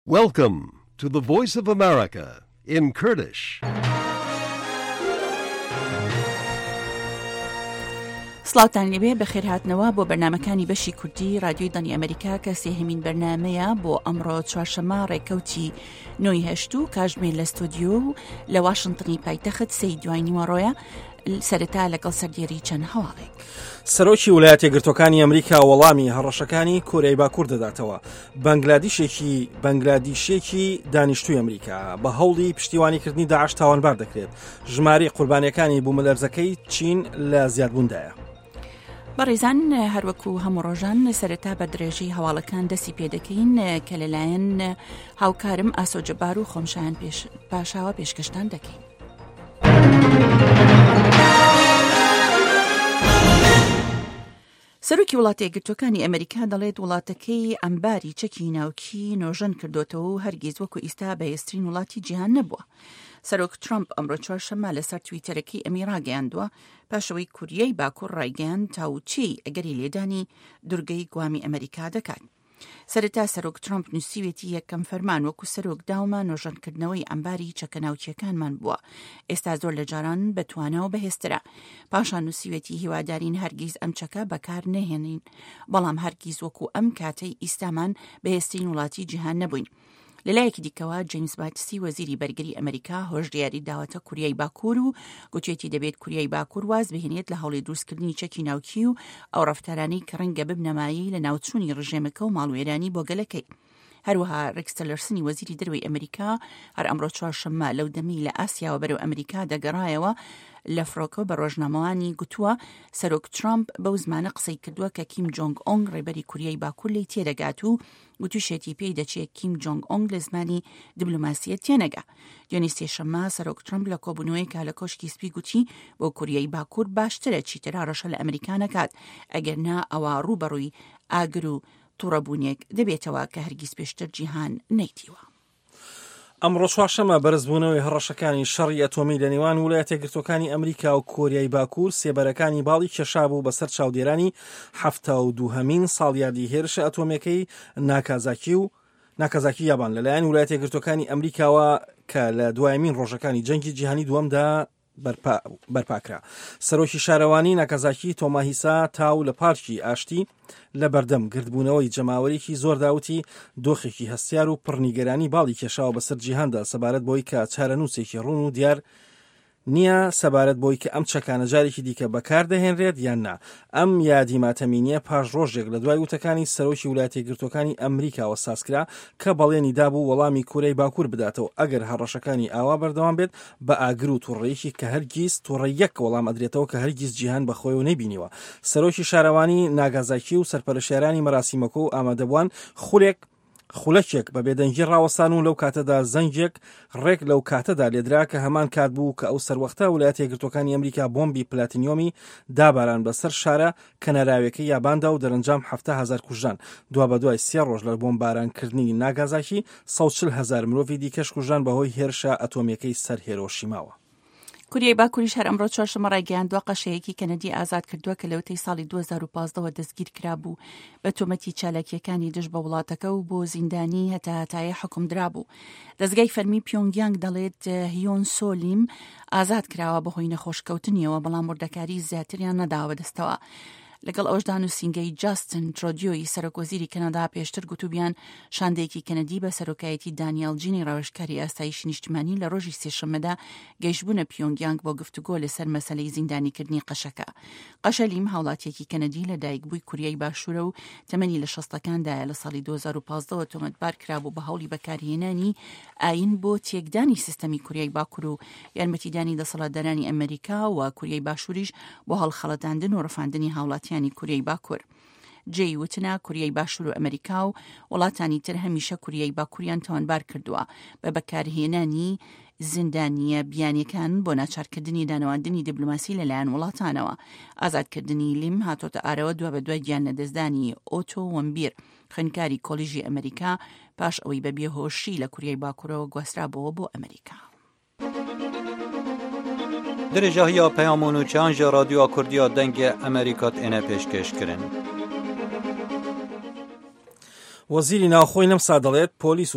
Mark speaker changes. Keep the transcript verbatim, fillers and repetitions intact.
Speaker 1: Welcome to the Voice of America in Kurdish.
Speaker 2: سڵاوتان لێبێ بەخێر هاتنەوە بۆ بەرنامەکانی بەشی کوردی رادیۆی دانی ئەمریکا کە سێهەمین بەرنامەیە بۆ ئەمڕۆ چوارشەممە ڕێکەوتی نۆی هەشت و کاژمێر لە ستۆدیۆ و لە واشنتنی پایتەخت سەی دوای نیوەڕۆیە سەرەتا لەگەڵ سەردێری چەند هەواڵێک.
Speaker 3: سەرۆکی ویلایەتە یەکگرتووەکانی ئەمریکا وەڵامی هەڕەشەکانی کۆریای باکوور دەداتەوە. بەنگلادیشێکی بەنگلادیشێکی دانیشتووی ئەمریکا بە هەوڵی پشتیوانیکردنی داعش تاوانبار دەکرێت. ژمارەی قوربانیەکانی بوومەلەرزەکەی چین لە زیادبووندایە.
Speaker 2: بەڕێزان هەروەکو هەموو ڕۆژان سەرەتا بە درێژەی هەواڵەکان دەستی پێدەکەین کە لەلایەن هاوکارم ئاسۆ جەبار و خۆمشایان پاشاوە پێشکەشتان دەکەین. سەرۆکی وڵاتە یەکگرتووەکانی ئەمریکا دەڵێت وڵاتەکەی ئەمباری چەکی ناوکی نۆژەن کردوتەوە و هەرگیز وەکو ئیستا بەهێزترین وڵاتی جیهان نەبووە. سەرۆک ترامپ ئەمڕۆ چوارشەممە لەسەر تویتەرەکەی ئەمی ڕاگەیاندووە پاشەوەی کوریای باکوور ڕایگەیاند تاوچی ئەگەری لێدانی دورگەی گوامی ئەمریکا دەکات. سەرەتا سەرۆک ترامپ نووسیوێتی یەکەم فەرمان وەکو سەرۆک داومە نۆژەنکردنەوەی ئەمباری چەکە ناوچیەکانمان بووە. ئێستا زۆر لە جاران بەتوانەوە بەهێزترە. پاشان نووسیوێتی هیوادارین هەرگیز ئەم چەکە بەکار نەهێنین، بەڵام هەرگیز وەکو ئەم کاتەی ئیستامان بەهێزترین وڵاتی جیهان نەبووین. لەلایەکی دیکەوە جیمز باتسی وەزیری بەرگری ئەمریکا هۆشدیاری داوەتە کوریای باکوور و گوتوێتی دەبێت کوریای باکوور واز بهێنێت لە هەوڵی دروستکردنی چەکی ناوکی و ئەو ڕەفتارانەی کە ڕەنگە ببنەمایی لە ناوچوونی ڕژێمەکە و ماڵوێرانی بۆ گەلەکەی. هەروەها ڕێکس تیلەرسنی وەزیری دەروی ئەمریکا هەر ئەمڕۆ چوارشەممە لەو دەمی لە ئاسیاوە بەرەو ئەمریکا دەگەڕایەوە لە فڕۆکە بە ڕۆژنامەوانی گوتووە سەرۆک ترامپ بەو زمانە قسەی کردووە کە کیم جۆنگ ئۆنگ ڕێبەری کوریای باکوور لی تێدەگات و گوتوشێتی پێی دەچێت کیم جۆنگ ئۆنگ لە زمانی دیبلۆماسیە تێنەگا. دوێنێ سێشەممە سەرۆک ترامپ لە کۆبوونەوەیەکە لە کۆشکی سپی گوتی بۆ کوریای باکوور باشترە چیتر هەڕەشە لە ئەمریکا نەکات ئەگەرنا ئەوە ڕووبەڕووی ئاگر و تووڕەبوونێک دەبێتەوە کە هەرگیز پێشتر جیهان نەیتیوە.
Speaker 3: ئەمڕۆ چوارشەممە بەرزبوونەوەی هەڕەشەکانی شەڕی ئەتۆمی لە نێوان ویلایەتە یەکگرتووەکانی ئەمریکا و کۆریای باکوور سێبەرەکانی باڵی کێشابوو بەسەر چاودێرانی هەفتە و دووهەمین ساڵیادی هێرشە ئەتۆمیەکەی ناکازاکی و ناکازاکی یابان لەلایەن ویلایەتە یەکگرتووەکانی ئەمریکاوە کە لە دوایمین ڕۆژەکانی جەنگی جیهانی دووەمدا بەرپاکرا. سەرۆکی شارەوانی ناکازاکی تۆماهیسا تاو لە پارکی ئاشتی لە بەردەم گردبوونەوەی جەماوەرێکی زۆر داوتی دۆخێکی هەستیار و پڕنیگەرانی باڵی کێشاوە بەسەر جیهاندا سەبارەت بۆی کە چارەنووسێکی ڕوون و دیار نییە سەبارەت بۆی کە ئەم چەکانە جارێکی دیکە بەکار دەهێنرێت یان نا. ئەم یادی ماتەمینیە پاش ڕۆژێک لە دوای وتەکانی سەرۆکی ویلایەتە یەکگرتووەکانی ئەمریکاوە سازکرا کە بەڵێنی دابوو وەڵامی کوورەی باکوور بداتەوە ئەگەر هەڕەشەکانی ئاوا بەردەوام بێت بە ئاگر و تووڕەیەکی کە هەرگیز تووڕە یەک وەڵام ئەدرێتەوە کە هەرگیز جیهان بەخۆی و نەیبینیوە. سەرۆکی شارەوانی ناگازاکی و سەرپەرشێرانی مەراسیمەکە و ئامادەبووان خولێک خولەکێک بە بێدەنگی ڕاوەستان و لەو کاتەدا زەنگێک ڕێک لەو کاتەدا لێدرا کە هەمان کات بوو کە ئەو سەروەختە ویلایەتە یەکگرتووەکانی ئەمریکا بۆمبی پلاتینیۆمی داباران بەسەر شارە کەنەراوێکەی یاباندا و دەرەنجام هەفتە هەزار کوژان. دوا بە دوای سێ ڕۆژ لە بۆمبارانکردنی ناگازاکی سەد و چل هەزار مرۆڤی دیکەش کوژان بەهۆی هێرشە ئەتۆمیەکەی سەر هیرۆشیماوە.
Speaker 2: کوریای باکووریش هەر ئەمڕۆ چوارشەممە ڕایگەیاندووە قەشەیەکی کەنەدی ئازاد کردووە کە لەوتەی ساڵی دوو هەزار و پانزدەوە دەستگیر کرابوو بە تۆمەتی چالاکیەکانی دژ بە وڵاتەکە و بۆ زیندانی هەتا هەتایە حکم درابوو. دەستگای فەرمی پیۆنگیانگ دەڵێت هیۆن سۆلیم ئازاد کراوە بەهۆی نەخۆشکەوتنیەوە بەڵام وردەکاری زیاتریان نەداوە دەستەوە. لەگەڵ ئەوشدا نووسینگەی جاستن ترۆدیۆی سەرۆکوەزیری کەنەدا پێشتر گوتوبیان شاندەیەکی کەنەدی بە سەرۆکایەتی دانیێل جینی ڕاوێژکاری ئاسایشی نیشتیمانی لە ڕۆژی سێشەممەدا گەیشتبوونە پیۆنگیانگ بۆ گفتوگۆ لەسەر مەسەلەی زیندانیکردنی قەشەکە. قەشەلیم هاوڵاتیەکی کەنەدی لە دایکبووی کوریای باشوورە و تەمەنی لە شەستەکاندایە لە ساڵی دوو هەزار و پانزدەوە تۆمەتبار کرابوو بە هەوڵی بەکارهێنانی ئاین بۆ تێکدانی سیستەمی کوریای باکوور و یارمەتیدانی دەسەڵاتدارانی ئەمریکا و کوریای باشووریش بۆ هەڵخەڵەتاندن و ڕەفاندنی هاوڵاتی کوریای باکوور. جێی وتنا کوریای باشوور و ئەمریکا و وڵاتانی تر هەمیشە کوریای باکووریان تاوانبار کردووە بە بەکارهێنانی زیندانیە بیانیەکان بۆ ناچارکردنی دانەواندنی دیبلۆماسی لەلایەن وڵاتانەوە. ئازادکردنی لیم هاتۆتە ئارەوە دوا بە دوای گیان نەدەستدانی ئۆتۆ وەمبیر خوێندکاری کۆلیژی ئەمریکا پاش ئەوەی بە بێهۆشی لە کوریای باکوورەوە گواسترابەوە بۆ ئەمریکا.
Speaker 4: درێژەهیا پەیامۆن و چانژە رادیۆ کوردیا دەنگە ئەمریکات ئێنە پێشکەشکردن.
Speaker 3: وەزیری ناوخۆی نەمسا دەڵێت پۆلیس